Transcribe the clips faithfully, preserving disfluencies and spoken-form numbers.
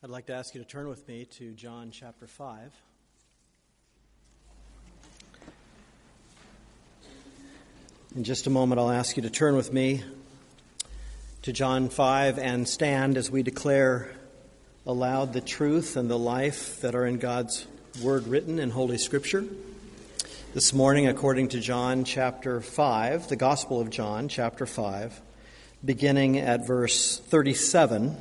I'd like to ask you to turn with me to John chapter five. In just a moment, I'll ask you to turn with me to John five and stand as we declare aloud the truth and the life that are in God's Word written in Holy Scripture. This morning, according to John chapter five, the Gospel of John chapter five, beginning at verse thirty-seven,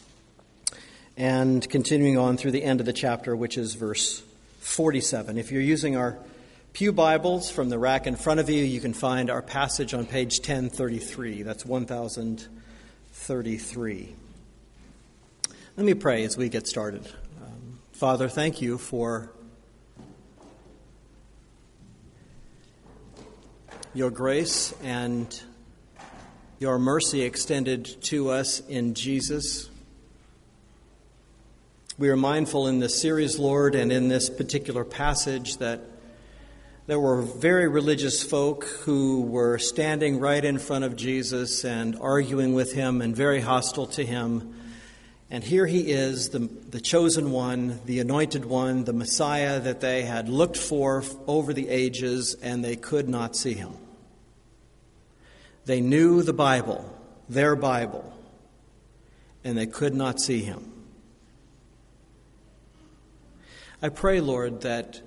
and continuing on through the end of the chapter, which is verse forty-seven. If you're using our pew Bibles from the rack in front of you, you can find our passage on page ten thirty-three. That's one thousand thirty-three. Let me pray as we get started. Um, Father, thank you for your grace and your mercy extended to us in Jesus. We are mindful in this series, Lord, and in this particular passage that there were very religious folk who were standing right in front of Jesus and arguing with him and very hostile to him. And here he is, the, the chosen one, the anointed one, the Messiah that they had looked for over the ages, and they could not see him. They knew the Bible, their Bible, and they could not see him. I pray, Lord, that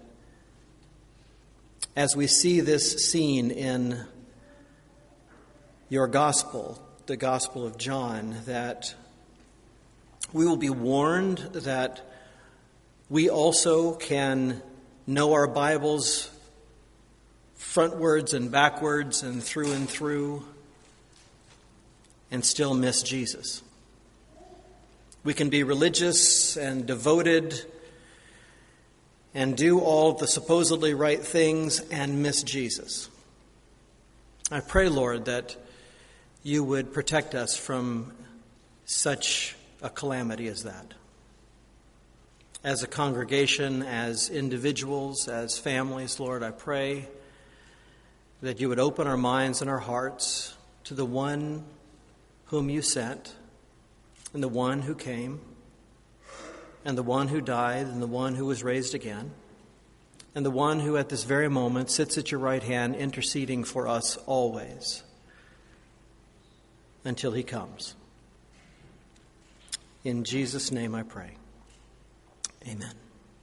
as we see this scene in your gospel, the Gospel of John, that we will be warned that we also can know our Bibles frontwards and backwards and through and through and still miss Jesus. We can be religious and devoted and do all the supposedly right things and miss Jesus. I pray, Lord, that you would protect us from such a calamity as that. As a congregation, as individuals, as families, Lord, I pray that you would open our minds and our hearts to the one whom you sent and the one who came, and the one who died, and the one who was raised again, and the one who at this very moment sits at your right hand interceding for us always until he comes. In Jesus' name I pray. Amen.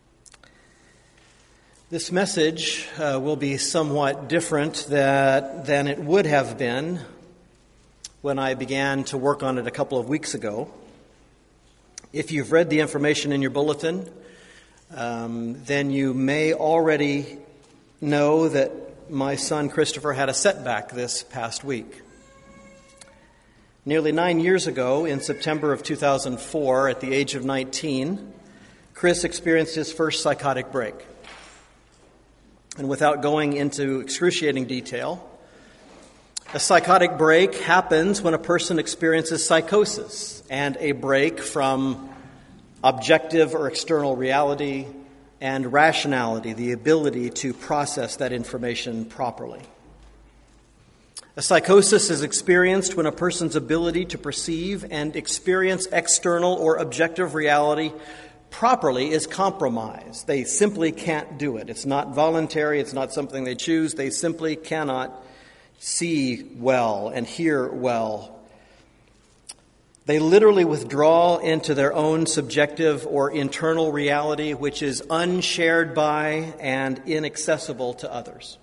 This message uh, will be somewhat different that, than it would have been when I began to work on it a couple of weeks ago. If you've read the information in your bulletin, um, then you may already know that my son Christopher had a setback this past week. Nearly nine years ago, in September of two thousand four, at the age of nineteen, Chris experienced his first psychotic break. And without going into excruciating detail, a psychotic break happens when a person experiences psychosis and a break from objective or external reality and rationality, the ability to process that information properly. A psychosis is experienced when a person's ability to perceive and experience external or objective reality properly is compromised. They simply can't do it. It's not voluntary. It's not something they choose. They simply cannot see well and hear well. They literally withdraw into their own subjective or internal reality, which is unshared by and inaccessible to others.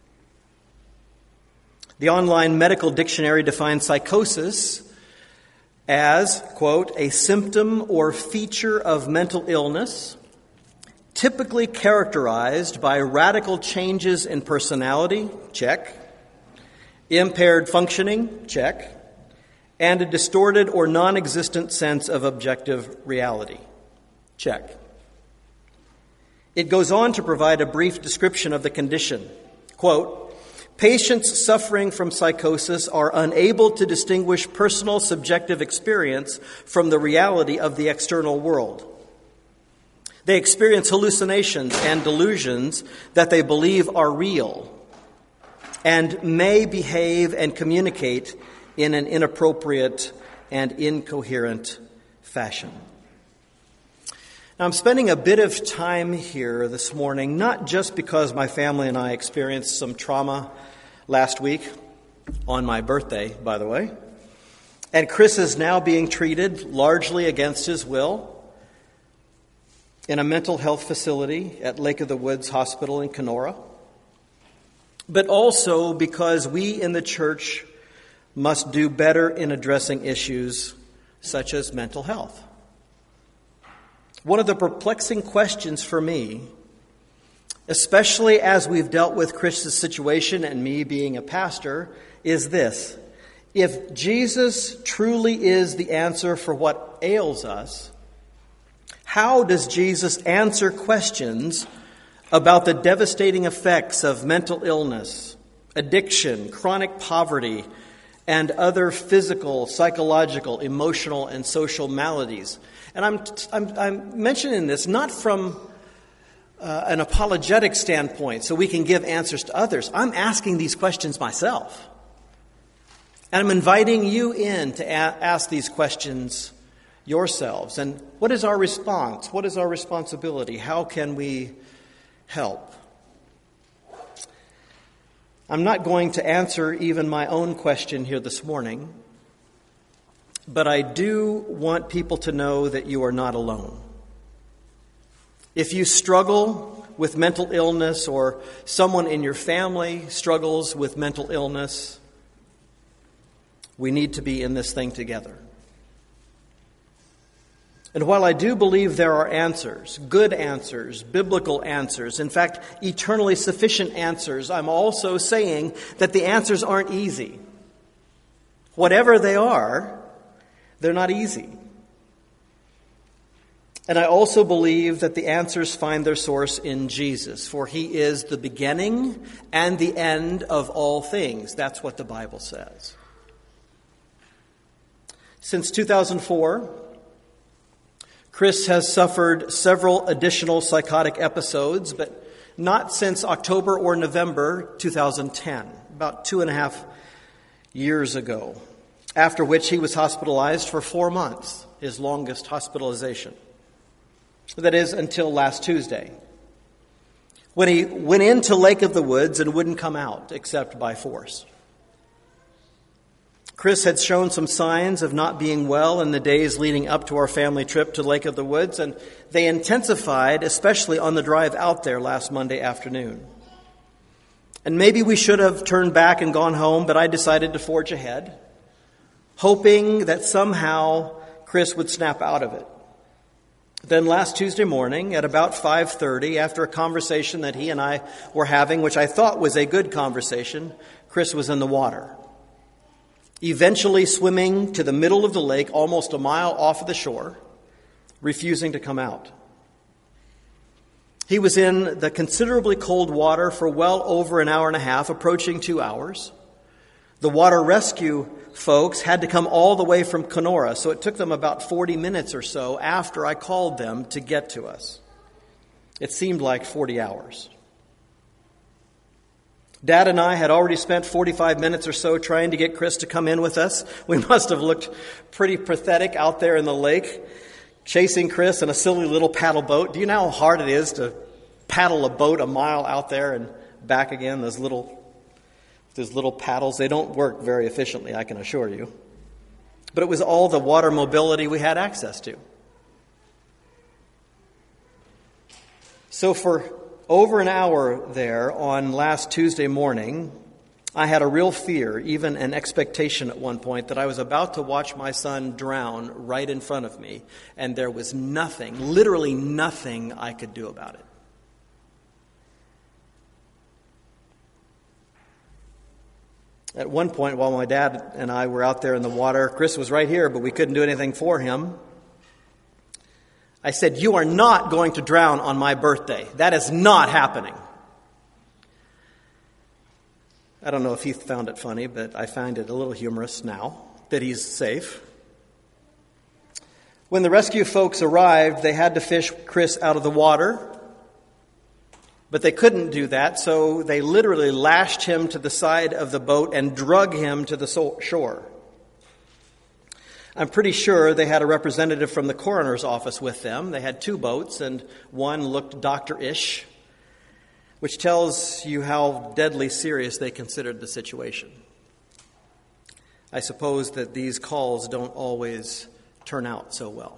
The online medical dictionary defines psychosis as, quote, a symptom or feature of mental illness, typically characterized by radical changes in personality, check, impaired functioning, check, and a distorted or non-existent sense of objective reality, check. It goes on to provide a brief description of the condition. Quote, patients suffering from psychosis are unable to distinguish personal subjective experience from the reality of the external world. They experience hallucinations and delusions that they believe are real and may behave and communicate in an inappropriate and incoherent fashion. Now, I'm spending a bit of time here this morning, not just because my family and I experienced some trauma last week, on my birthday, by the way, and Chris is now being treated largely against his will in a mental health facility at Lake of the Woods Hospital in Kenora, but also because we in the church must do better in addressing issues such as mental health. One of the perplexing questions for me, especially as we've dealt with Chris's situation and me being a pastor, is this. If Jesus truly is the answer for what ails us, how does Jesus answer questions about the devastating effects of mental illness, addiction, chronic poverty, and other physical, psychological, emotional, and social maladies? And I'm, I'm, I'm mentioning this not from uh, an apologetic standpoint so we can give answers to others. I'm asking these questions myself. And I'm inviting you in to a- ask these questions yourselves. And what is our response? What is our responsibility? How can we help? I'm not going to answer even my own question here this morning, but I do want people to know that you are not alone. If you struggle with mental illness or someone in your family struggles with mental illness, we need to be in this thing together. And while I do believe there are answers, good answers, biblical answers, in fact, eternally sufficient answers, I'm also saying that the answers aren't easy. Whatever they are, they're not easy. And I also believe that the answers find their source in Jesus, for he is the beginning and the end of all things. That's what the Bible says. Since two thousand four, Chris has suffered several additional psychotic episodes, but not since October or November two thousand ten, about two and a half years ago, after which he was hospitalized for four months, his longest hospitalization. That is, until last Tuesday, when he went into Lake of the Woods and wouldn't come out except by force. Chris had shown some signs of not being well in the days leading up to our family trip to Lake of the Woods, and they intensified, especially on the drive out there last Monday afternoon. And maybe we should have turned back and gone home, but I decided to forge ahead, hoping that somehow Chris would snap out of it. Then last Tuesday morning at about five thirty, after a conversation that he and I were having, which I thought was a good conversation, Chris was in the water, eventually swimming to the middle of the lake, almost a mile off of the shore, refusing to come out. He was in the considerably cold water for well over an hour and a half, approaching two hours. The water rescue folks had to come all the way from Kenora, so it took them about forty minutes or so after I called them to get to us. It seemed like forty hours. Dad and I had already spent forty-five minutes or so trying to get Chris to come in with us. We must have looked pretty pathetic out there in the lake, chasing Chris in a silly little paddle boat. Do you know how hard it is to paddle a boat a mile out there and back again? Those little, those little paddles, they don't work very efficiently, I can assure you. But it was all the water mobility we had access to. So for over an hour there on last Tuesday morning, I had a real fear, even an expectation at one point, that I was about to watch my son drown right in front of me, and there was nothing, literally nothing I could do about it. At one point, while my dad and I were out there in the water, Chris was right here, but we couldn't do anything for him. I said, "You are not going to drown on my birthday. That is not happening." I don't know if he found it funny, but I find it a little humorous now that he's safe. When the rescue folks arrived, they had to fish Chris out of the water, but they couldn't do that, so they literally lashed him to the side of the boat and drug him to the shore. I'm pretty sure they had a representative from the coroner's office with them. They had two boats, and one looked doctor-ish, which tells you how deadly serious they considered the situation. I suppose that these calls don't always turn out so well.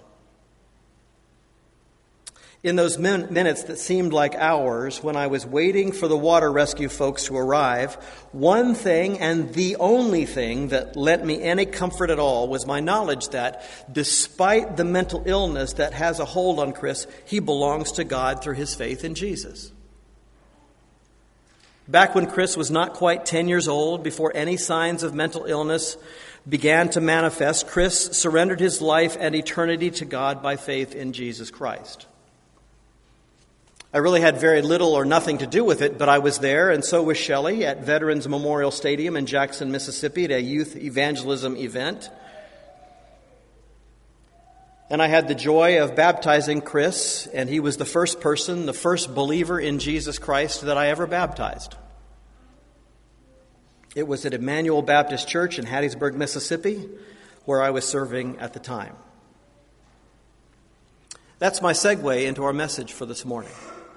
In those min- minutes that seemed like hours when I was waiting for the water rescue folks to arrive, one thing and the only thing that lent me any comfort at all was my knowledge that despite the mental illness that has a hold on Chris, he belongs to God through his faith in Jesus. Back when Chris was not quite ten years old, before any signs of mental illness began to manifest, Chris surrendered his life and eternity to God by faith in Jesus Christ. I really had very little or nothing to do with it, but I was there, and so was Shelley at Veterans Memorial Stadium in Jackson, Mississippi, at a youth evangelism event. And I had the joy of baptizing Chris, and he was the first person, the first believer in Jesus Christ that I ever baptized. It was at Emmanuel Baptist Church in Hattiesburg, Mississippi, where I was serving at the time. That's my segue into our message for this morning.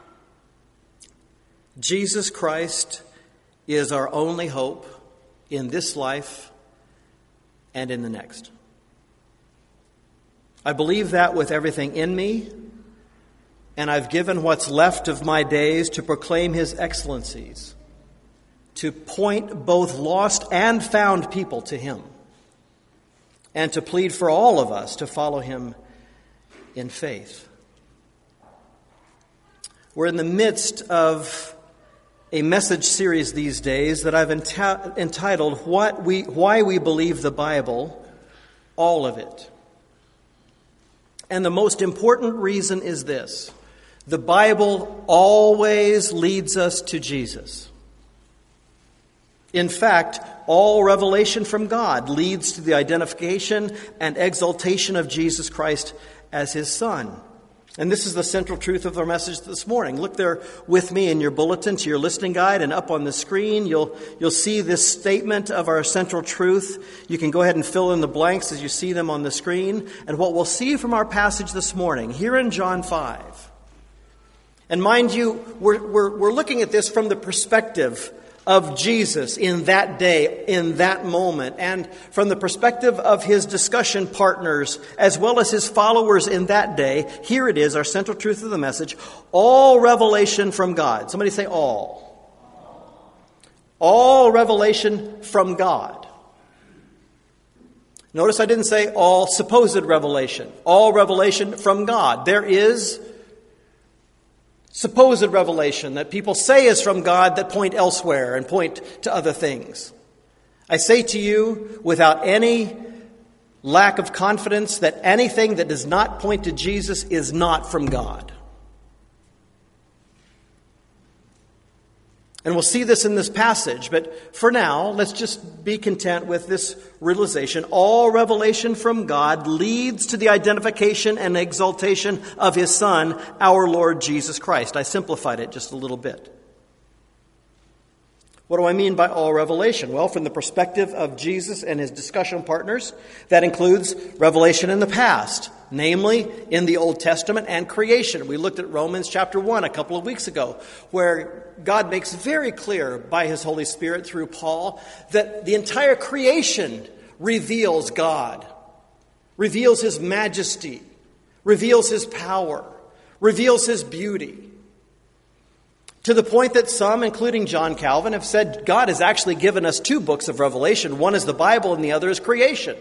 Jesus Christ is our only hope in this life and in the next. I believe that with everything in me, and I've given what's left of my days to proclaim his excellencies, to point both lost and found people to him, and to plead for all of us to follow him in faith. We're in the midst of a message series these days that I've enti- entitled "What We, Why We Believe the Bible, All of It." And the most important reason is this: the Bible always leads us to Jesus. In fact, all revelation from God leads to the identification and exaltation of Jesus Christ as his Son. And this is the central truth of our message this morning. Look there with me in your bulletin to your listening guide, and up on the screen you'll you'll see this statement of our central truth. You can go ahead and fill in the blanks as you see them on the screen. And what we'll see from our passage this morning, here in John five. And mind you, we're we're, we're looking at this from the perspective of Jesus in that day, in that moment, and from the perspective of his discussion partners, as well as his followers in that day. Here it is, our central truth of the message: all revelation from God. Somebody say all. All revelation from God. Notice I didn't say all supposed revelation. All revelation from God. There is supposed revelation that people say is from God that point elsewhere and point to other things. I say to you without any lack of confidence that anything that does not point to Jesus is not from God. And we'll see this in this passage, but for now, let's just be content with this realization. All revelation from God leads to the identification and exaltation of his Son, our Lord Jesus Christ. I simplified it just a little bit. What do I mean by all revelation? Well, from the perspective of Jesus and his discussion partners, that includes revelation in the past, namely in the Old Testament and creation. We looked at Romans chapter one a couple of weeks ago, where God makes very clear by his Holy Spirit through Paul that the entire creation reveals God, reveals his majesty, reveals his power, reveals his beauty. To the point that some, including John Calvin, have said God has actually given us two books of Revelation. One is the Bible and the other is creation.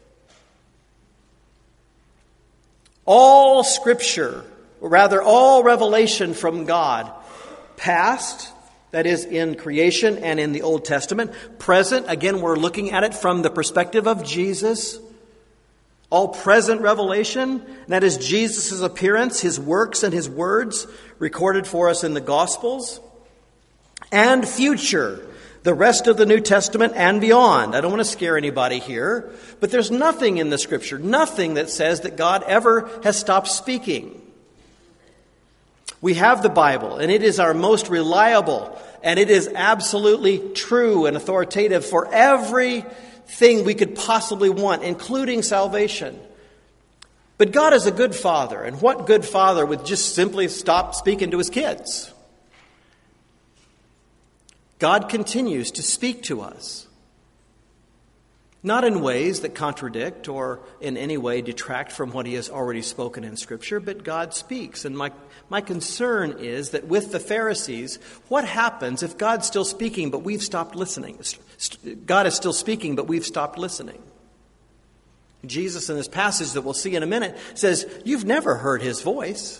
All Scripture, or rather all revelation from God, past, that is in creation and in the Old Testament, present, again we're looking at it from the perspective of Jesus, all present revelation, that is Jesus' appearance, his works and his words recorded for us in the Gospels, and future, the rest of the New Testament and beyond. I don't want to scare anybody here, but there's nothing in the Scripture, nothing that says that God ever has stopped speaking. We have the Bible, and it is our most reliable, and it is absolutely true and authoritative for every thing we could possibly want, including salvation. But God is a good father, and what good father would just simply stop speaking to his kids? God continues to speak to us, not in ways that contradict or in any way detract from what he has already spoken in Scripture, but God speaks. And my, my concern is that with the Pharisees, what happens if God's still speaking but we've stopped listening? God is still speaking but we've stopped listening. Jesus, in this passage that we'll see in a minute, says, you've never heard his voice.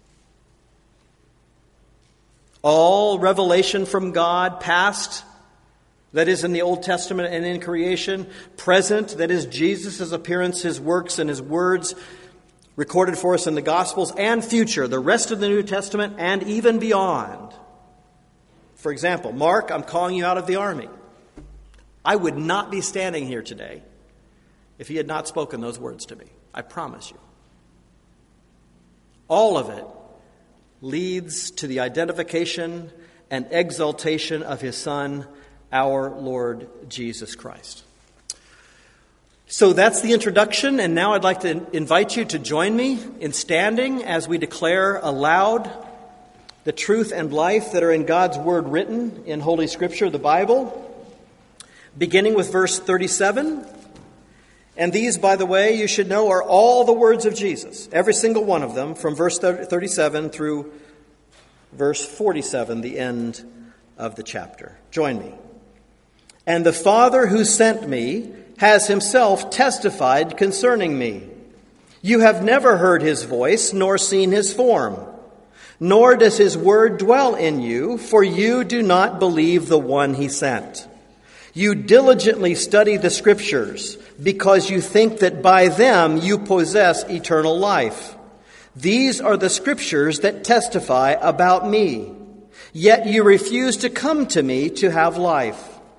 All revelation from God, past, that is in the Old Testament and in creation, present, that is Jesus' appearance, his works, and his words recorded for us in the Gospels, and future, the rest of the New Testament, and even beyond. For example, Mark, I'm calling you out of the army. I would not be standing here today if he had not spoken those words to me. I promise you. All of it leads to the identification and exaltation of his Son, our Lord Jesus Christ. So that's the introduction, and now I'd like to invite you to join me in standing as we declare aloud the truth and life that are in God's Word written in Holy Scripture, the Bible, beginning with verse thirty-seven. And these, by the way, you should know, are all the words of Jesus, every single one of them, from verse thirty-seven through verse forty-seven, the end of the chapter. Join me. And the Father who sent me has himself testified concerning me. You have never heard his voice, nor seen his form, nor does his word dwell in you, for you do not believe the one he sent. You diligently study the Scriptures, because you think that by them you possess eternal life. These are the Scriptures that testify about me. Yet you refuse to come to me to have life.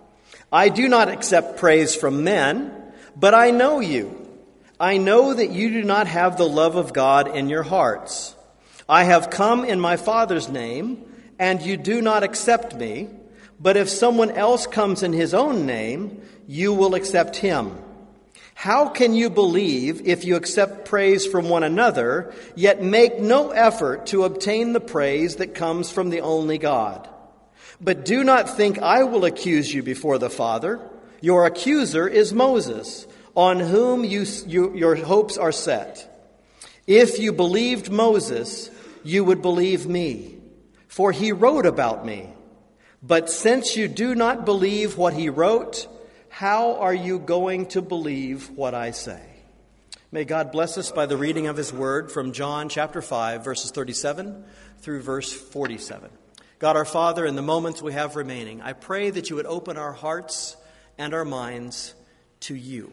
I do not accept praise from men, but I know you. I know that you do not have the love of God in your hearts. I have come in my Father's name, and you do not accept me. But if someone else comes in his own name, you will accept him. How can you believe if you accept praise from one another, yet make no effort to obtain the praise that comes from the only God? But do not think I will accuse you before the Father. Your accuser is Moses, on whom you, you, your hopes are set. If you believed Moses, you would believe me, for he wrote about me. But since you do not believe what he wrote, how are you going to believe what I say? May God bless us by the reading of his word from John chapter five, verses thirty-seven through verse forty-seven. God our Father, in the moments we have remaining, I pray that you would open our hearts and our minds to you.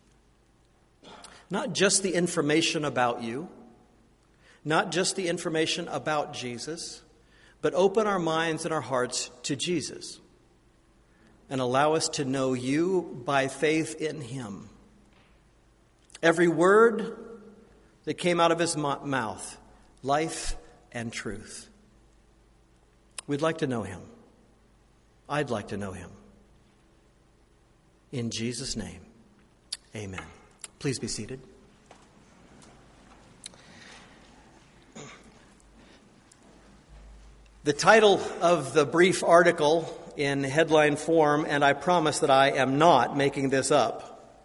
Not just the information about you, not just the information about Jesus, but open our minds and our hearts to Jesus and allow us to know you by faith in him. Every word that came out of his mouth, life and truth. We'd like to know him. I'd like to know him. In Jesus' name, amen. Please be seated. The title of the brief article in headline form, and I promise that I am not making this up,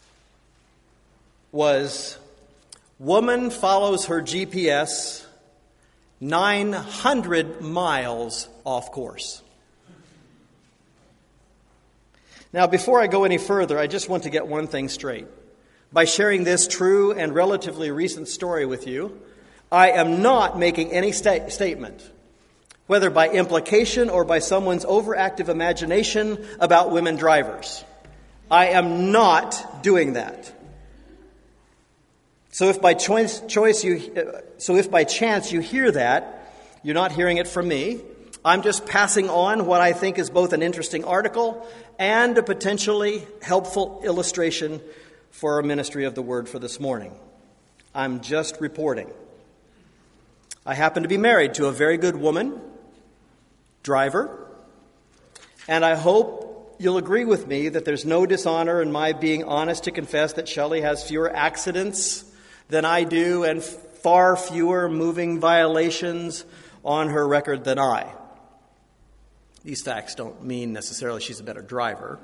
was Woman Follows Her G P S nine hundred miles off course. Now, before I go any further, I just want to get one thing straight. By sharing this true and relatively recent story with you, I am not making any sta- statement, whether by implication or by someone's overactive imagination, about women drivers. I am not doing that. So if by choice, choice you, uh, so if by chance you hear that, you're not hearing it from me. I'm just passing on what I think is both an interesting article and a potentially helpful illustration for our ministry of the word for this morning. I'm just reporting. I happen to be married to a very good woman, driver, and I hope you'll agree with me that there's no dishonor in my being honest to confess that Shelley has fewer accidents than I do and far fewer moving violations on her record than I. These facts don't mean necessarily she's a better driver.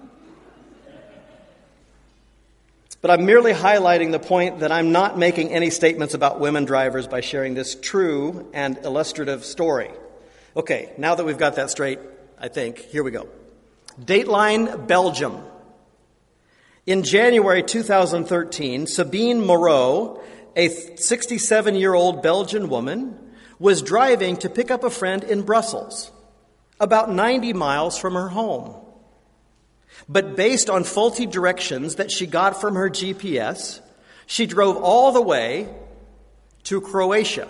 But I'm merely highlighting the point that I'm not making any statements about women drivers by sharing this true and illustrative story. Okay, now that we've got that straight, I think, here we go. Dateline Belgium. In January two thousand thirteen, Sabine Moreau, a sixty-seven-year-old Belgian woman, was driving to pick up a friend in Brussels, about ninety miles from her home. But based on faulty directions that she got from her G P S, she drove all the way to Croatia,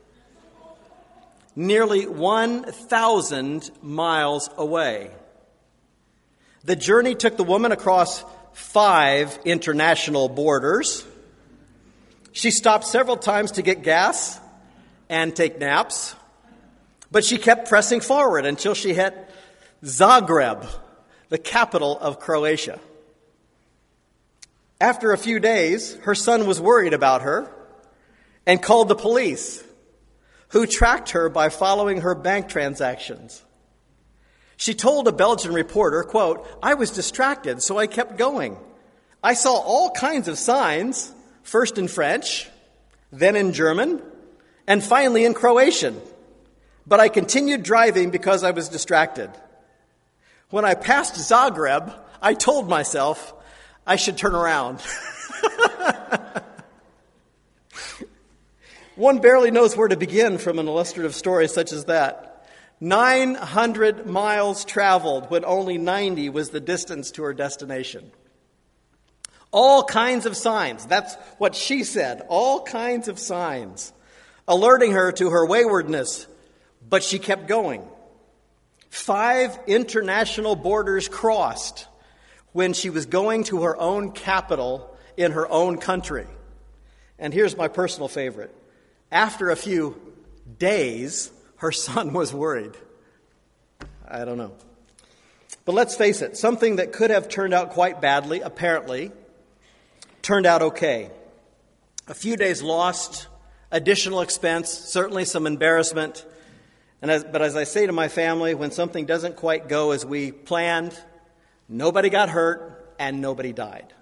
nearly one thousand miles away. The journey took the woman across five international borders. She stopped several times to get gas and take naps, but she kept pressing forward until she hit Zagreb, the capital of Croatia. After a few days, her son was worried about her and called the police, who tracked her by following her bank transactions. She told a Belgian reporter, quote, "I was distracted, so I kept going. I saw all kinds of signs, first in French, then in German, and finally in Croatian. But I continued driving because I was distracted. When I passed Zagreb, I told myself I should turn around." One barely knows where to begin from an illustrative story such as that. nine hundred miles traveled when only ninety was the distance to her destination. All kinds of signs, that's what she said, all kinds of signs, alerting her to her waywardness, but she kept going. Five international borders crossed when she was going to her own capital in her own country. And here's my personal favorite. After a few days, her son was worried. I don't know. But let's face it, something that could have turned out quite badly, apparently, turned out okay. A few days lost, additional expense, certainly some embarrassment. And as, but as I say to my family, when something doesn't quite go as we planned, nobody got hurt and nobody died.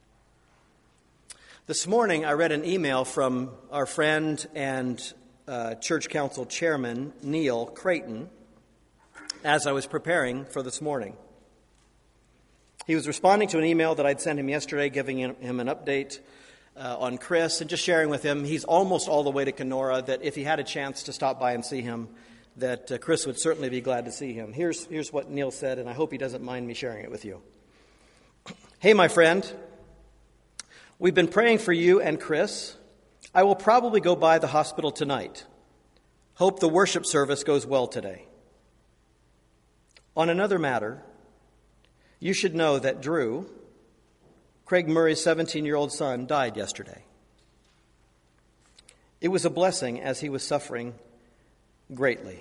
This morning I read an email from our friend and uh, church council chairman, Neil Creighton, as I was preparing for this morning. He was responding to an email that I'd sent him yesterday, giving him an update uh, on Chris and just sharing with him, he's almost all the way to Kenora, that if he had a chance to stop by and see him, that uh, Chris would certainly be glad to see him. Here's, here's what Neil said, and I hope he doesn't mind me sharing it with you. "Hey, my friend, we've been praying for you and Chris. I will probably go by the hospital tonight. Hope the worship service goes well today. On another matter, you should know that Drew, Craig Murray's seventeen-year-old son, died yesterday. It was a blessing as he was suffering greatly."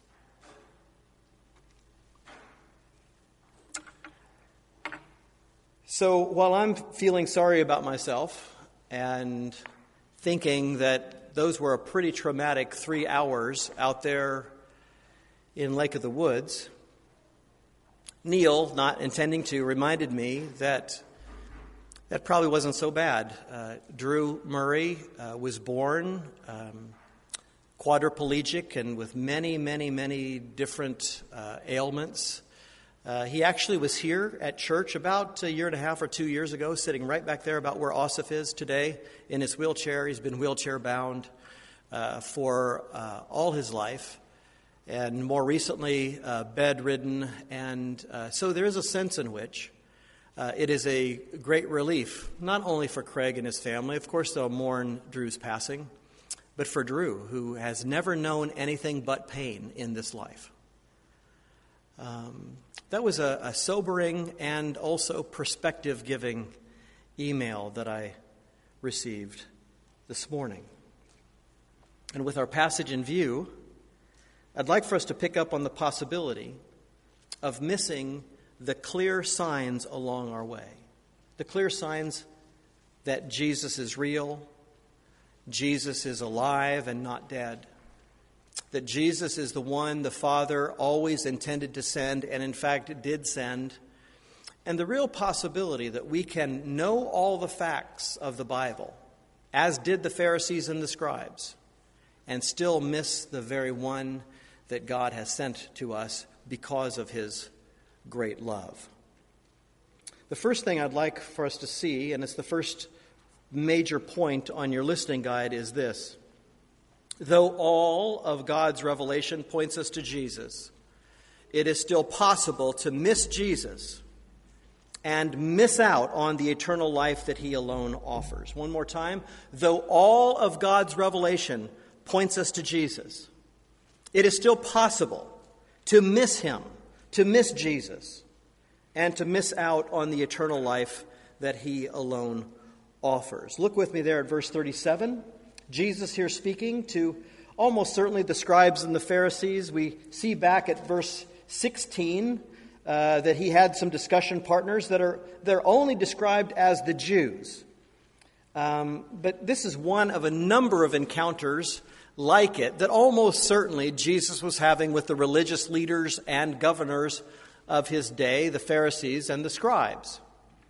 So while I'm feeling sorry about myself and thinking that those were a pretty traumatic three hours out there in Lake of the Woods, Neil, not intending to, reminded me that that probably wasn't so bad. Uh, Drew Murray uh, was born um, quadriplegic and with many, many, many different uh, ailments. Uh, he actually was here at church about a year and a half or two years ago, sitting right back there about where Osiph is today in his wheelchair. He's been wheelchair bound uh, for uh, all his life, and more recently uh, bedridden. And uh, so there is a sense in which uh, it is a great relief, not only for Craig and his family. Of course, they'll mourn Drew's passing, but for Drew, who has never known anything but pain in this life. Um, that was a, a sobering and also perspective-giving email that I received this morning. And with our passage in view, I'd like for us to pick up on the possibility of missing the clear signs along our way. The clear signs that Jesus is real, Jesus is alive and not dead, that Jesus is the one the Father always intended to send and in fact did send, and the real possibility that we can know all the facts of the Bible, as did the Pharisees and the scribes, and still miss the very one that God has sent to us because of his great love. The first thing I'd like for us to see, and it's the first major point on your listening guide, is this. Though all of God's revelation points us to Jesus, it is still possible to miss Jesus and miss out on the eternal life that he alone offers. One more time. Though all of God's revelation points us to Jesus, it is still possible to miss him, to miss Jesus, and to miss out on the eternal life that he alone offers. Look with me there at verse thirty-seven. Jesus here speaking to almost certainly the scribes and the Pharisees. We see back at verse sixteen uh, that he had some discussion partners that are they're only described as the Jews. Um, but this is one of a number of encounters like it that almost certainly Jesus was having with the religious leaders and governors of his day, the Pharisees and the scribes.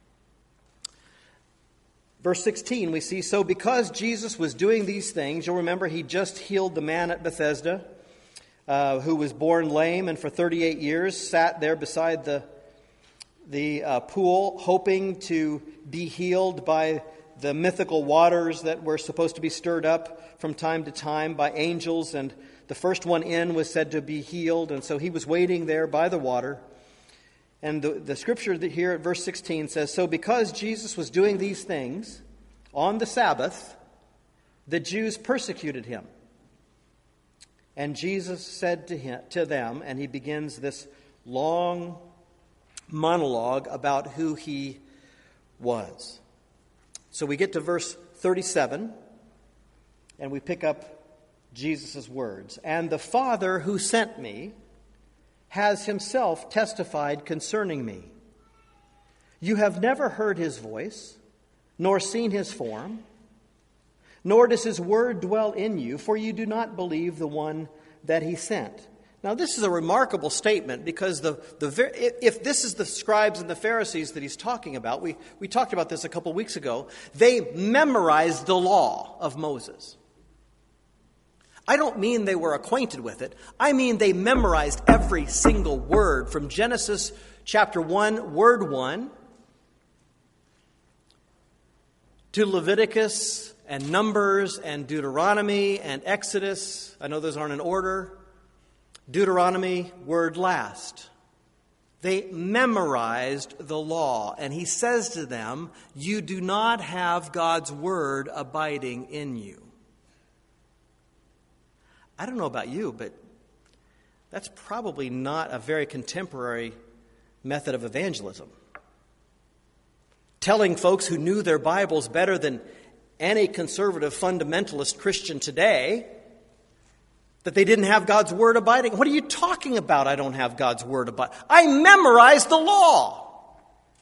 Verse sixteen, we see, so because Jesus was doing these things, you'll remember he just healed the man at Bethesda uh, who was born lame and for thirty-eight years sat there beside the, the uh, pool hoping to be healed by the mythical waters that were supposed to be stirred up from time to time by angels. And the first one in was said to be healed. And so he was waiting there by the water. And the, the scripture here at verse sixteen says, so because Jesus was doing these things on the Sabbath, the Jews persecuted him. And Jesus said to him, to them, and he begins this long monologue about who he was. So we get to verse thirty-seven, and we pick up Jesus' words. And the Father who sent me has himself testified concerning me. You have never heard his voice, nor seen his form, nor does his word dwell in you, for you do not believe the one that he sent. Now, this is a remarkable statement because the, the if this is the scribes and the Pharisees that he's talking about, we, we talked about this a couple weeks ago, they memorized the law of Moses. I don't mean they were acquainted with it. I mean they memorized every single word from Genesis chapter one, word one, to Leviticus and Numbers and Deuteronomy and Exodus. I know those aren't in order. Deuteronomy, word last. They memorized the law. And he says to them, you do not have God's word abiding in you. I don't know about you, but that's probably not a very contemporary method of evangelism. Telling folks who knew their Bibles better than any conservative fundamentalist Christian today that they didn't have God's word abiding. What are you talking about? I don't have God's word abiding. I memorized the law.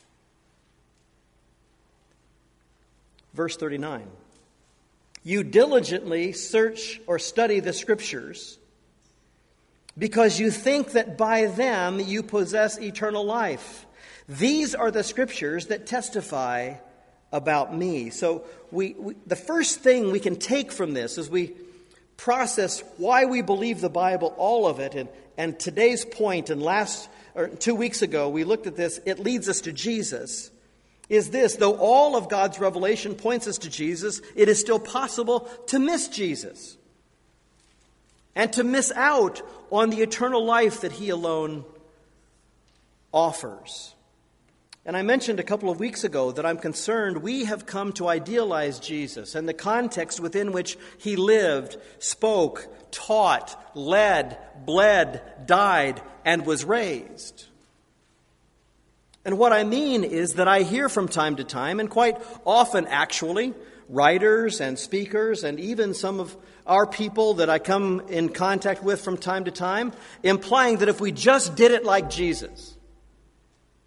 Verse thirty-nine. You diligently search or study the Scriptures because you think that by them you possess eternal life. These are the Scriptures that testify about me. So we, we the first thing we can take from this as we process why we believe the Bible, all of it, and, and today's point, and last or two weeks ago we looked at this, it leads us to Jesus, is this: though all of God's revelation points us to Jesus, it is still possible to miss Jesus and to miss out on the eternal life that he alone offers. And I mentioned a couple of weeks ago that I'm concerned we have come to idealize Jesus and the context within which he lived, spoke, taught, led, bled, died, and was raised. And what I mean is that I hear from time to time, and quite often actually, writers and speakers and even some of our people that I come in contact with from time to time, implying that if we just did it like Jesus,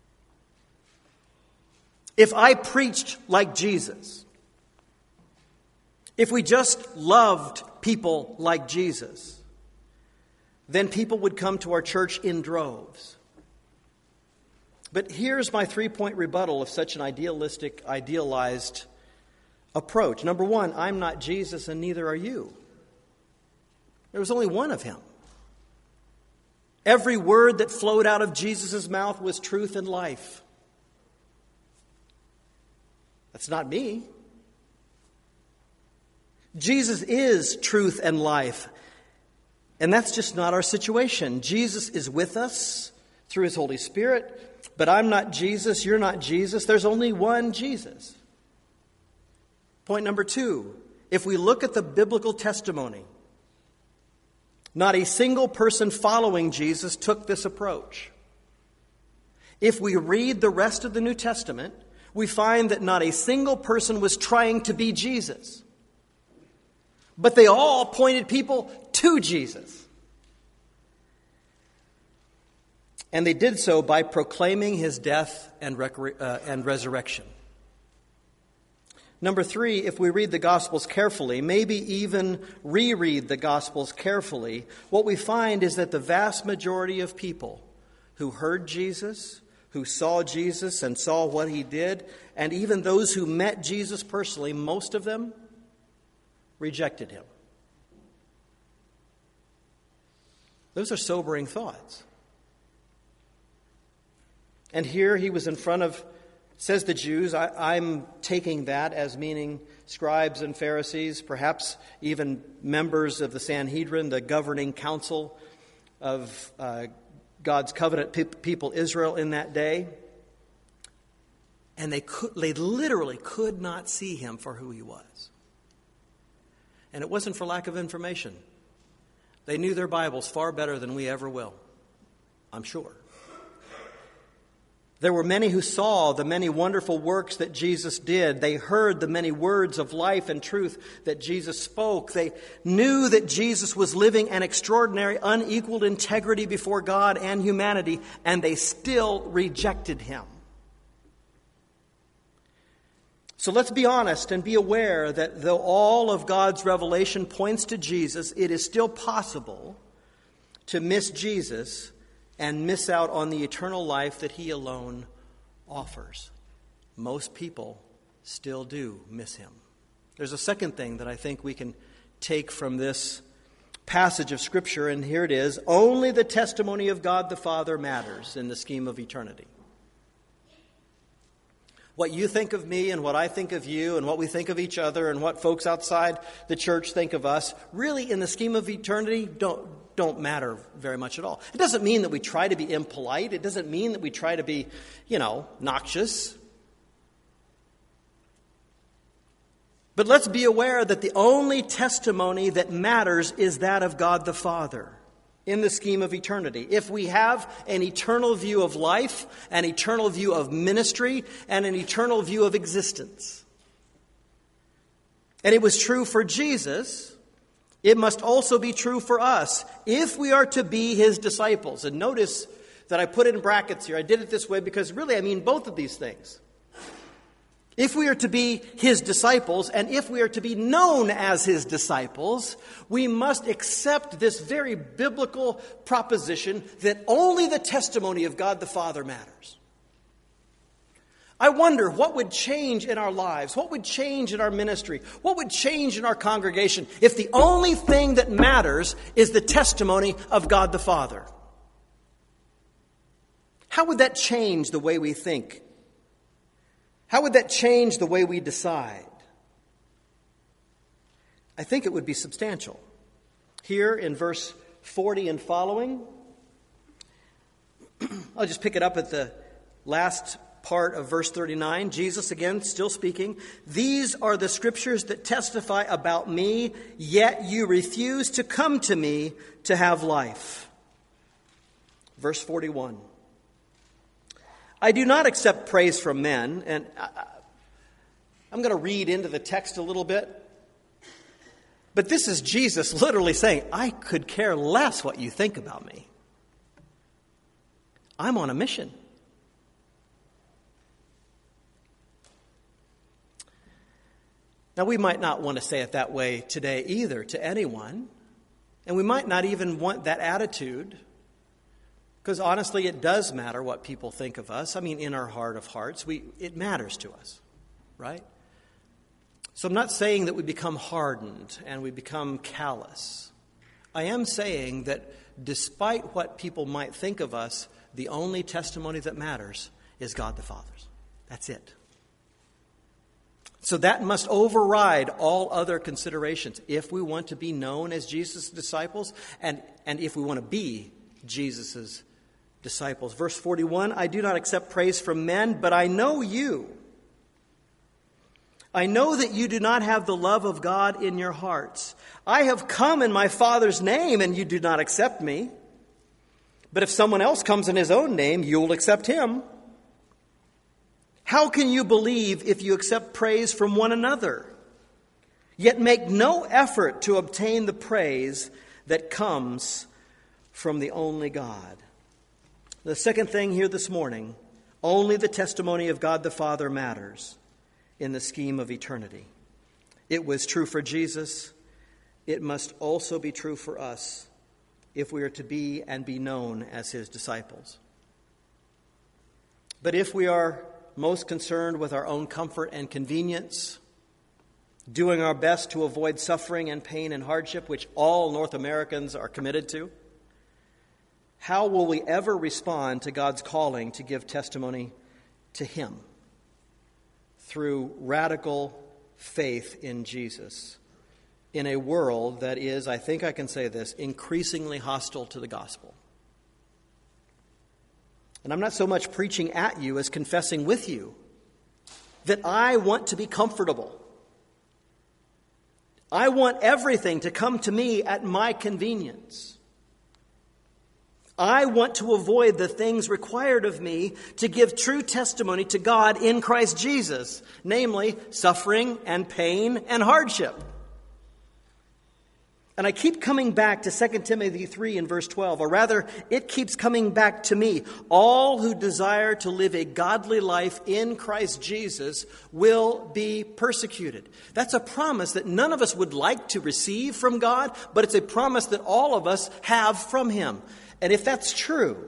If I preached like Jesus, if we just loved people like Jesus, then people would come to our church in droves. But here's my three-point rebuttal of such an idealistic, idealized approach. Number one, I'm not Jesus and neither are you. There was only one of him. Every word that flowed out of Jesus' mouth was truth and life. That's not me. Jesus is truth and life. And that's just not our situation. Jesus is with us through his Holy Spirit. But I'm not Jesus, you're not Jesus. There's only one Jesus. Point number two, if we look at the biblical testimony, not a single person following Jesus took this approach. If we read the rest of the New Testament, we find that not a single person was trying to be Jesus. But they all pointed people to Jesus. And they did so by proclaiming his death and, rec- uh, and resurrection. Number three, if we read the Gospels carefully, maybe even reread the Gospels carefully, what we find is that the vast majority of people who heard Jesus, who saw Jesus and saw what he did, and even those who met Jesus personally, most of them rejected him. Those are sobering thoughts. And here he was in front of, says the Jews, I, I'm taking that as meaning scribes and Pharisees, perhaps even members of the Sanhedrin, the governing council of uh, God's covenant pe- people Israel in that day. And they could, they literally could not see him for who he was. And it wasn't for lack of information. They knew their Bibles far better than we ever will, I'm sure. There were many who saw the many wonderful works that Jesus did. They heard the many words of life and truth that Jesus spoke. They knew that Jesus was living an extraordinary, unequaled integrity before God and humanity, and they still rejected him. So let's be honest and be aware that though all of God's revelation points to Jesus, it is still possible to miss Jesus and miss out on the eternal life that he alone offers. Most people still do miss him. There's a second thing that I think we can take from this passage of Scripture, and here it is. Only the testimony of God the Father matters in the scheme of eternity. What you think of me and what I think of you and what we think of each other and what folks outside the church think of us, really in the scheme of eternity, don't don't matter very much at all. It doesn't mean that we try to be impolite. It doesn't mean that we try to be, you know, noxious. But let's be aware that the only testimony that matters is that of God the Father in the scheme of eternity. If we have an eternal view of life, an eternal view of ministry, and an eternal view of existence. And it was true for Jesus, it must also be true for us if we are to be his disciples. And notice that I put it in brackets here. I did it this way because really I mean both of these things. If we are to be his disciples, and if we are to be known as his disciples, we must accept this very biblical proposition that only the testimony of God the Father matters. I wonder what would change in our lives, what would change in our ministry, what would change in our congregation if the only thing that matters is the testimony of God the Father. How would that change the way we think? How would that change the way we decide? I think it would be substantial. Here in verse forty and following, I'll just pick it up at the last part of verse thirty-nine. Jesus, again, still speaking. These are the scriptures that testify about me, yet you refuse to come to me to have life. Verse forty-one. I do not accept praise from men, and I, I'm going to read into the text a little bit. But this is Jesus literally saying, I could care less what you think about me. I'm on a mission. Now, we might not want to say it that way today either to anyone, and we might not even want that attitude, because honestly, it does matter what people think of us. I mean, in our heart of hearts, we it matters to us, right? So I'm not saying that we become hardened and we become callous. I am saying that despite what people might think of us, the only testimony that matters is God the Father's. That's it. So that must override all other considerations if we want to be known as Jesus' disciples and, and if we want to be Jesus' disciples. Verse forty-one, I do not accept praise from men, but I know you. I know that you do not have the love of God in your hearts. I have come in my Father's name, and you do not accept me. But if someone else comes in his own name, you'll accept him. How can you believe if you accept praise from one another, yet make no effort to obtain the praise that comes from the only God? The second thing here this morning, only the testimony of God the Father matters in the scheme of eternity. It was true for Jesus. It must also be true for us if we are to be and be known as his disciples. But if we are most concerned with our own comfort and convenience, doing our best to avoid suffering and pain and hardship, which all North Americans are committed to, how will we ever respond to God's calling to give testimony to him through radical faith in Jesus in a world that is, I think I can say this, increasingly hostile to the gospel? And I'm not so much preaching at you as confessing with you that I want to be comfortable. I want everything to come to me at my convenience. I want to avoid the things required of me to give true testimony to God in Christ Jesus, namely suffering and pain and hardship. And I keep coming back to Second Timothy three and verse twelve, or rather, it keeps coming back to me. All who desire to live a godly life in Christ Jesus will be persecuted. That's a promise that none of us would like to receive from God, but it's a promise that all of us have from him. And if that's true,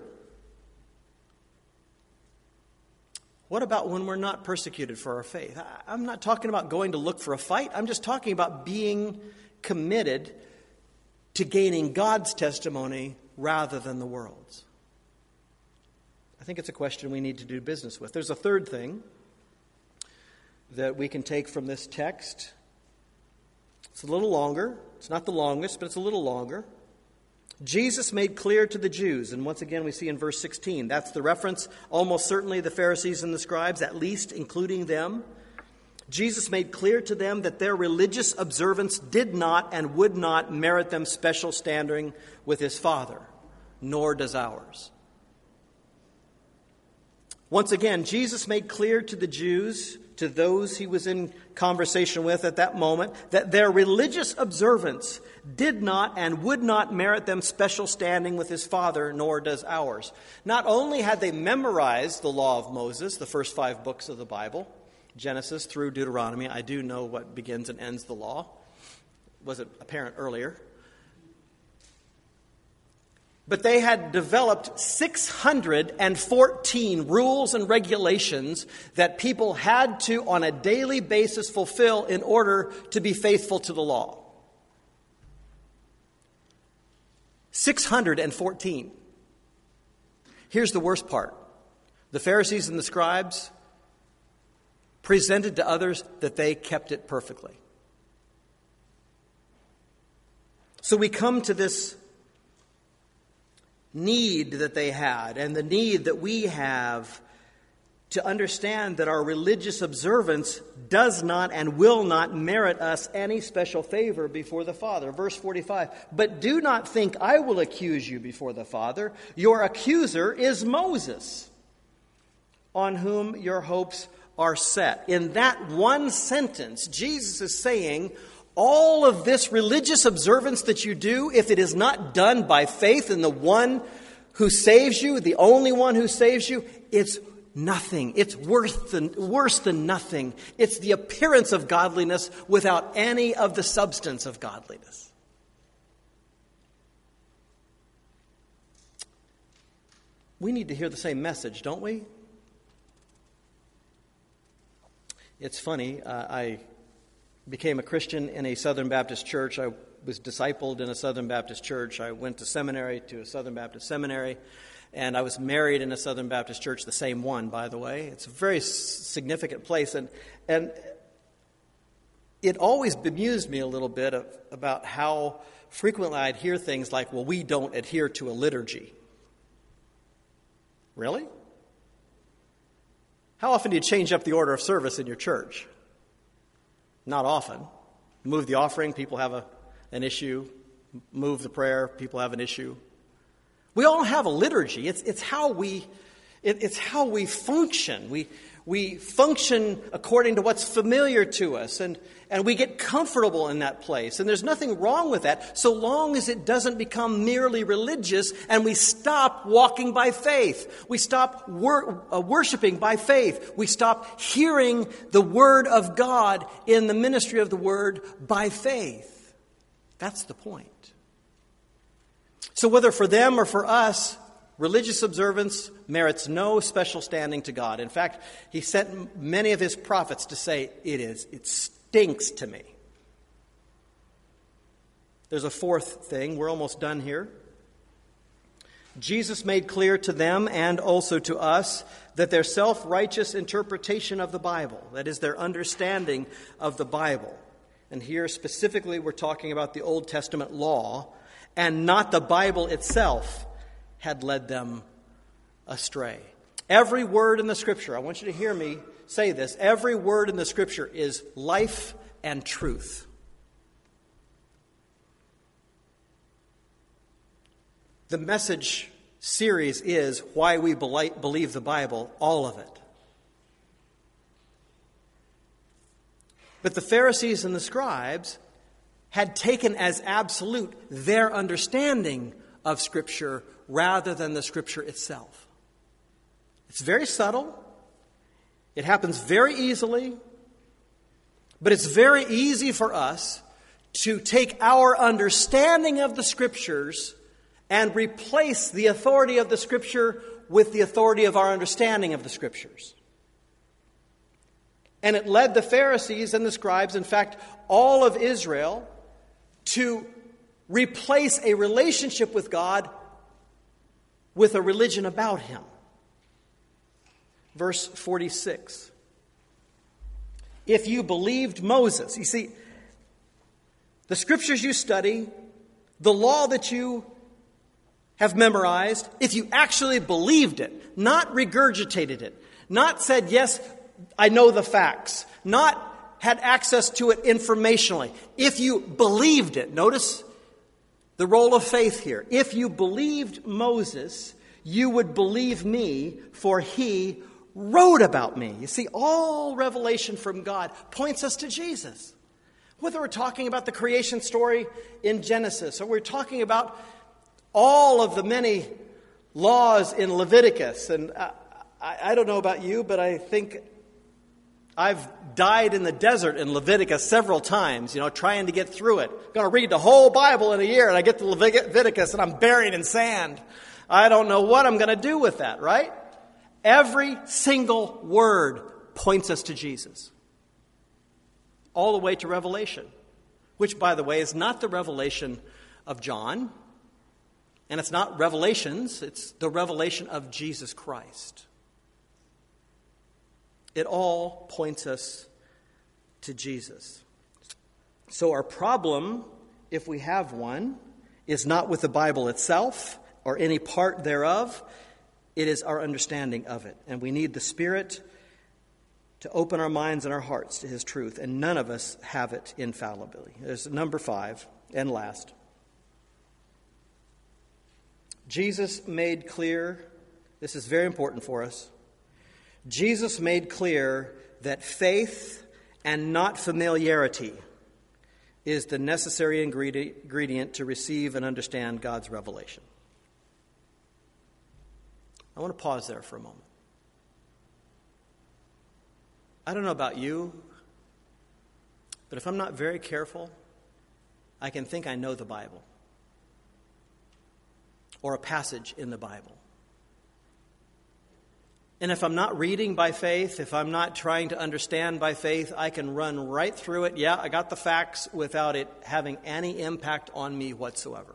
what about when we're not persecuted for our faith? I'm not talking about going to look for a fight. I'm just talking about being committed to gaining God's testimony rather than the world's. I think it's a question we need to do business with. There's a third thing that we can take from this text. It's a little longer. It's not the longest, but it's a little longer. Jesus made clear to the Jews, and once again we see in verse sixteen, that's the reference, almost certainly the Pharisees and the scribes, at least including them. Jesus made clear to them that their religious observance did not and would not merit them special standing with his Father, nor does ours. Once again, Jesus made clear to the Jews, to those he was in conversation with at that moment, that their religious observance did not and would not merit them special standing with his Father, nor does ours. Not only had they memorized the law of Moses, the first five books of the Bible, Genesis through Deuteronomy. I do know what begins and ends the law. Was it apparent earlier? But they had developed six hundred fourteen rules and regulations that people had to, on a daily basis, fulfill in order to be faithful to the law. six hundred fourteen. Here's the worst part. The Pharisees and the scribes presented to others that they kept it perfectly. So we come to this need that they had and the need that we have to understand that our religious observance does not and will not merit us any special favor before the Father. Verse forty-five, but do not think I will accuse you before the Father. Your accuser is Moses, on whom your hopes are set. In that one sentence, Jesus is saying, all of this religious observance that you do, if it is not done by faith in the one who saves you, the only one who saves you, it's nothing. It's worse than, worse than nothing. It's the appearance of godliness without any of the substance of godliness. We need to hear the same message, don't we? It's funny, uh, I became a Christian in a Southern Baptist church. I was discipled in a Southern Baptist church. I went to seminary, to a Southern Baptist seminary, and I was married in a Southern Baptist church, the same one, by the way. It's a very significant place, and and it always bemused me a little bit of, about how frequently I'd hear things like, well, we don't adhere to a liturgy. Really? How often do you change up the order of service in your church? Not often. Move the offering, people have a, an issue. Move the prayer, people have an issue. We all have a liturgy. It's it's how we it, it's how we function. We we function according to what's familiar to us, and, and we get comfortable in that place. And there's nothing wrong with that, so long as it doesn't become merely religious and we stop walking by faith. We stop wor- uh, worshiping by faith. We stop hearing the Word of God in the ministry of the Word by faith. That's the point. So whether for them or for us, religious observance merits no special standing to God. In fact, he sent many of his prophets to say, it is, it stinks to me. There's a fourth thing. We're almost done here. Jesus made clear to them and also to us that their self-righteous interpretation of the Bible, that is, their understanding of the Bible, and here specifically we're talking about the Old Testament law, and not the Bible itself, had led them astray. Every word in the Scripture, I want you to hear me say this, every word in the Scripture is life and truth. The message series is Why We Believe the Bible, all of it. But the Pharisees and the scribes had taken as absolute their understanding of Scripture rather than the Scripture itself. It's very subtle. It happens very easily. But it's very easy for us to take our understanding of the Scriptures and replace the authority of the Scripture with the authority of our understanding of the Scriptures. And it led the Pharisees and the scribes, in fact, all of Israel, to replace a relationship with God with a religion about Him. Verse forty-six. If you believed Moses, you see, the Scriptures you study, the law that you have memorized, if you actually believed it, not regurgitated it, not said, yes, I know the facts, not had access to it informationally. If you believed it, notice the role of faith here. If you believed Moses, you would believe me, for he wrote about me. You see, all revelation from God points us to Jesus. Whether we're talking about the creation story in Genesis, or we're talking about all of the many laws in Leviticus. And I, I, I don't know about you, but I think I've died in the desert in Leviticus several times, you know, trying to get through it. I'm going to read the whole Bible in a year, and I get to Leviticus, and I'm buried in sand. I don't know what I'm going to do with that, right? Every single word points us to Jesus. All the way to Revelation, which, by the way, is not the revelation of John, and it's not Revelations, it's the revelation of Jesus Christ. It all points us to Jesus. So our problem, if we have one, is not with the Bible itself or any part thereof. It is our understanding of it. And we need the Spirit to open our minds and our hearts to His truth. And none of us have it infallibly. There's number five and last. Jesus made clear, this is very important for us, Jesus made clear that faith and not familiarity is the necessary ingredient to receive and understand God's revelation. I want to pause there for a moment. I don't know about you, but if I'm not very careful, I can think I know the Bible or a passage in the Bible. And if I'm not reading by faith, if I'm not trying to understand by faith, I can run right through it. Yeah, I got the facts without it having any impact on me whatsoever.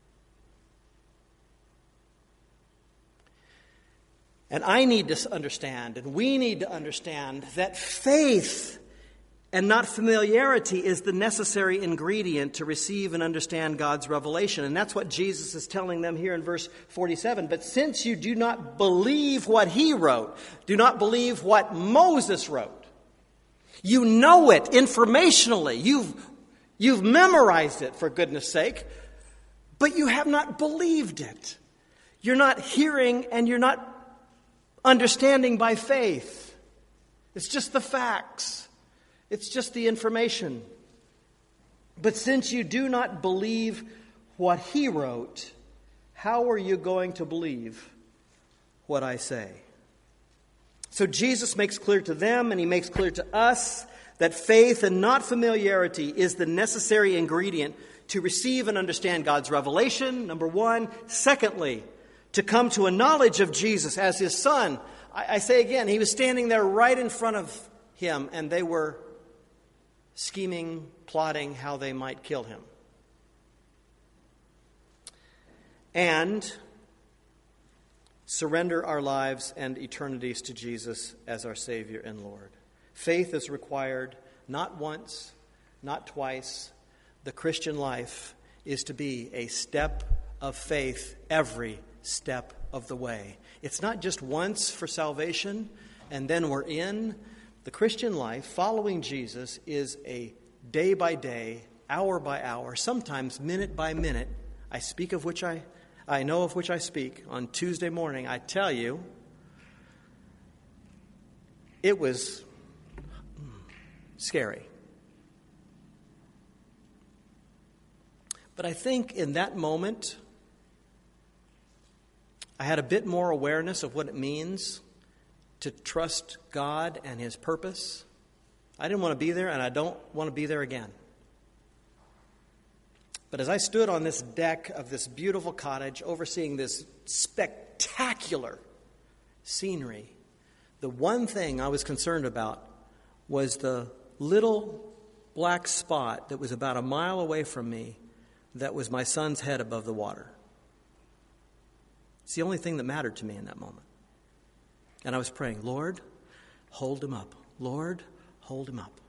And I need to understand, and we need to understand, that faith and not familiarity is the necessary ingredient to receive and understand God's revelation. And that's what Jesus is telling them here in verse forty-seven. But since you do not believe what he wrote, do not believe what Moses wrote, you know it informationally, you've, you've memorized it, for goodness sake, but you have not believed it. You're not hearing and you're not understanding by faith. It's just the facts. It's just the information. But since you do not believe what he wrote, how are you going to believe what I say? So Jesus makes clear to them, and he makes clear to us, that faith and not familiarity is the necessary ingredient to receive and understand God's revelation, number one. Secondly, to come to a knowledge of Jesus as his Son. I, I say again, he was standing there right in front of him, and they were scheming, plotting how they might kill him. And surrender our lives and eternities to Jesus as our Savior and Lord. Faith is required not once, not twice. The Christian life is to be a step of faith every step of the way. It's not just once for salvation and then we're in. The Christian life, following Jesus, is a day by day, hour by hour, sometimes minute by minute. I speak of which I, I know of which I speak. On Tuesday morning, I tell you, it was scary. But I think in that moment, I had a bit more awareness of what it means to trust God and his purpose. I didn't want to be there, and I don't want to be there again. But as I stood on this deck of this beautiful cottage, overseeing this spectacular scenery, the one thing I was concerned about was the little black spot that was about a mile away from me that was my son's head above the water. It's the only thing that mattered to me in that moment. And I was praying, Lord, hold him up. Lord, hold him up.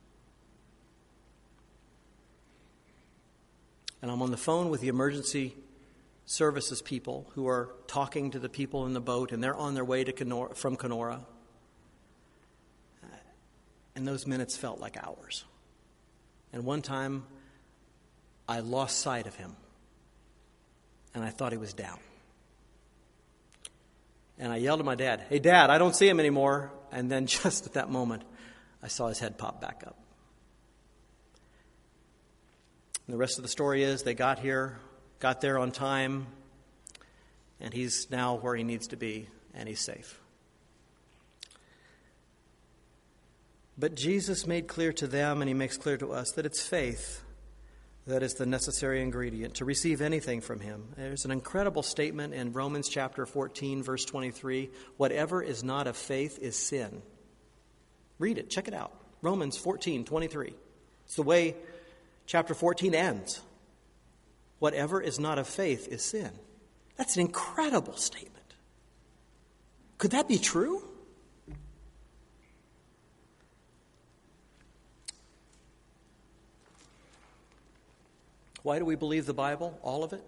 And I'm on the phone with the emergency services people who are talking to the people in the boat, and they're on their way to Kenora, from Kenora. And those minutes felt like hours. And one time, I lost sight of him, and I thought he was down. And I yelled at my dad, hey, Dad, I don't see him anymore. And then just at that moment, I saw his head pop back up. And the rest of the story is they got here, got there on time, and he's now where he needs to be, and he's safe. But Jesus made clear to them, and he makes clear to us, that it's faith that is the necessary ingredient to receive anything from him. There's an incredible statement in Romans chapter fourteen, verse twenty-three. Whatever is not of faith is sin. Read it. Check it out. Romans fourteen, twenty-three. It's the way chapter fourteen ends. Whatever is not of faith is sin. That's an incredible statement. Could that be true? Why do we believe the Bible? All of it?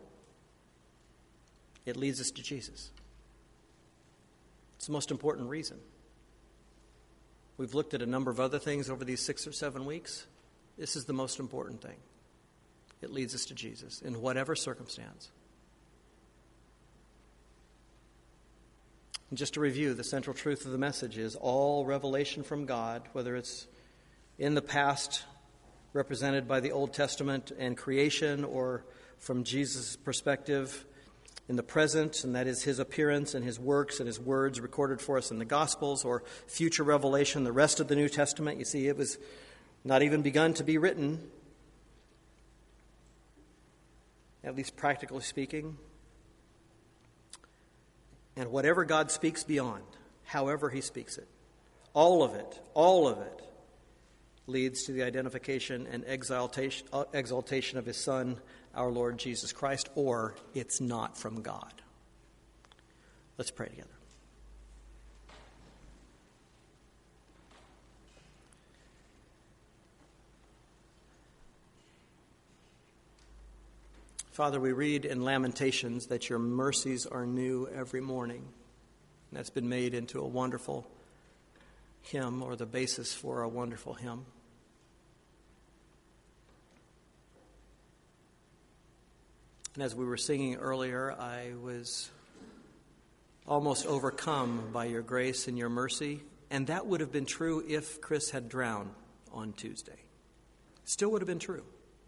It leads us to Jesus. It's the most important reason. We've looked at a number of other things over these six or seven weeks. This is the most important thing. It leads us to Jesus in whatever circumstance. And just to review, the central truth of the message is all revelation from God, whether it's in the past represented by the Old Testament and creation, or from Jesus' perspective in the present, and that is his appearance and his works and his words recorded for us in the Gospels, or future revelation, the rest of the New Testament. You see, it was not even begun to be written, at least practically speaking. And whatever God speaks beyond, however he speaks it, all of it, all of it, leads to the identification and exaltation, uh, exaltation of his Son, our Lord Jesus Christ, or it's not from God. Let's pray together. Father, we read in Lamentations that your mercies are new every morning. And that's been made into a wonderful hymn, or the basis for a wonderful hymn. And as we were singing earlier, I was almost overcome by your grace and your mercy. And that would have been true if Chris had drowned on Tuesday. Still would have been true.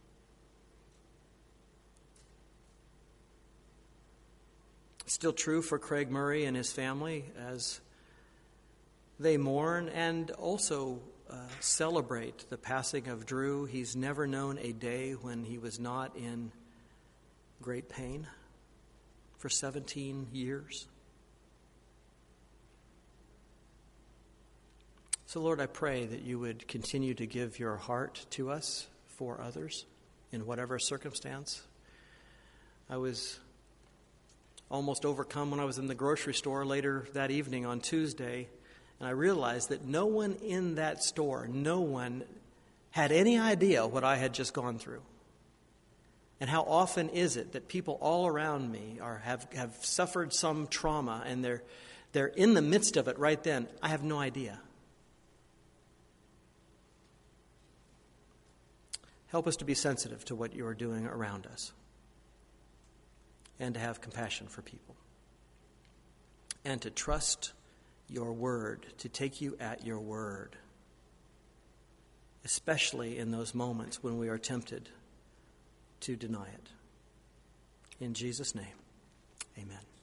Still true for Craig Murray and his family as they mourn and also uh, celebrate the passing of Drew. He's never known a day when he was not in great pain for seventeen years. So, Lord, I pray that you would continue to give your heart to us for others in whatever circumstance. I was almost overcome when I was in the grocery store later that evening on Tuesday, and I realized that no one in that store, no one had any idea what I had just gone through. And how often is it that people all around me are have, have suffered some trauma, and they're they're in the midst of it right then. I have no idea. Help us to be sensitive to what you are doing around us, and to have compassion for people, and to trust your word, to take you at your word, especially in those moments when we are tempted to deny it. In Jesus' name, amen.